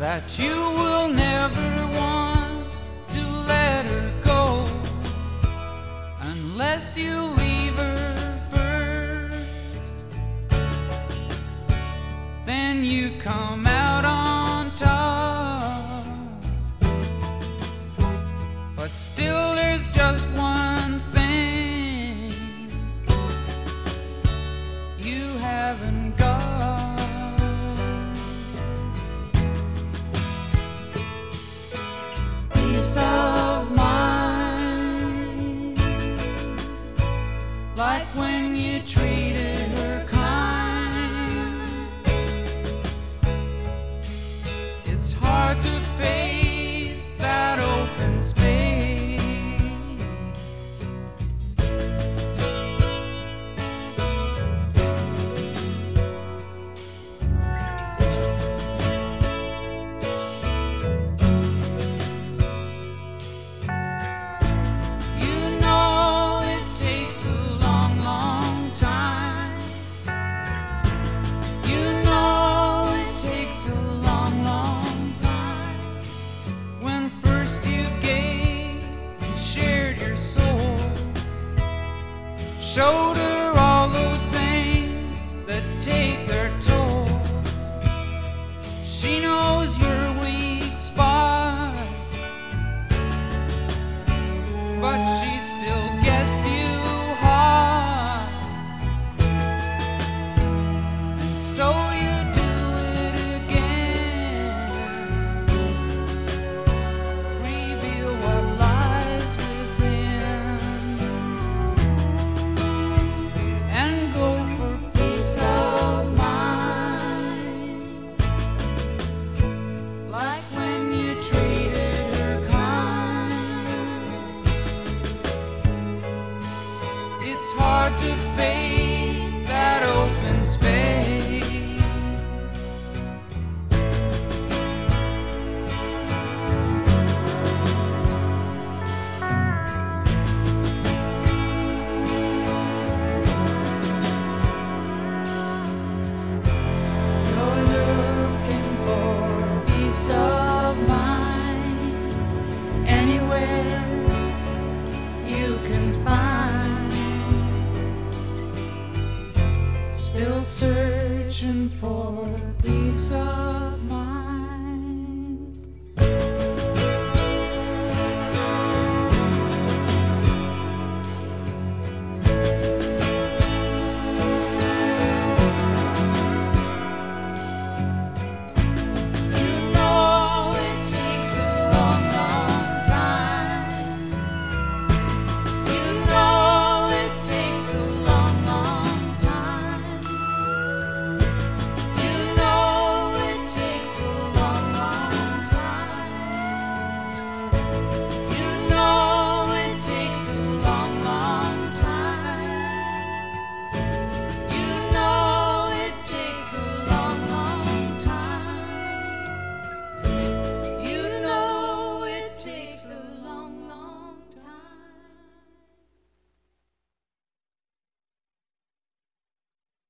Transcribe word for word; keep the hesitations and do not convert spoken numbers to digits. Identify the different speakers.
Speaker 1: that you will never want to let her go unless you leave her first. Then you come out on top, but still there's just one thing you haven't got. Peace of mind, like when you treated her kind. It's hard to face that open space. Showed her all those things that take their toll. She knows your weak spot, but she still gets you hot. And so you do it again, reveal what lies within, and go for peace of mind, like when you treated her kind. It's hard to face that open space. You're looking for peace of mind anywhere you can find. Still searching for peace of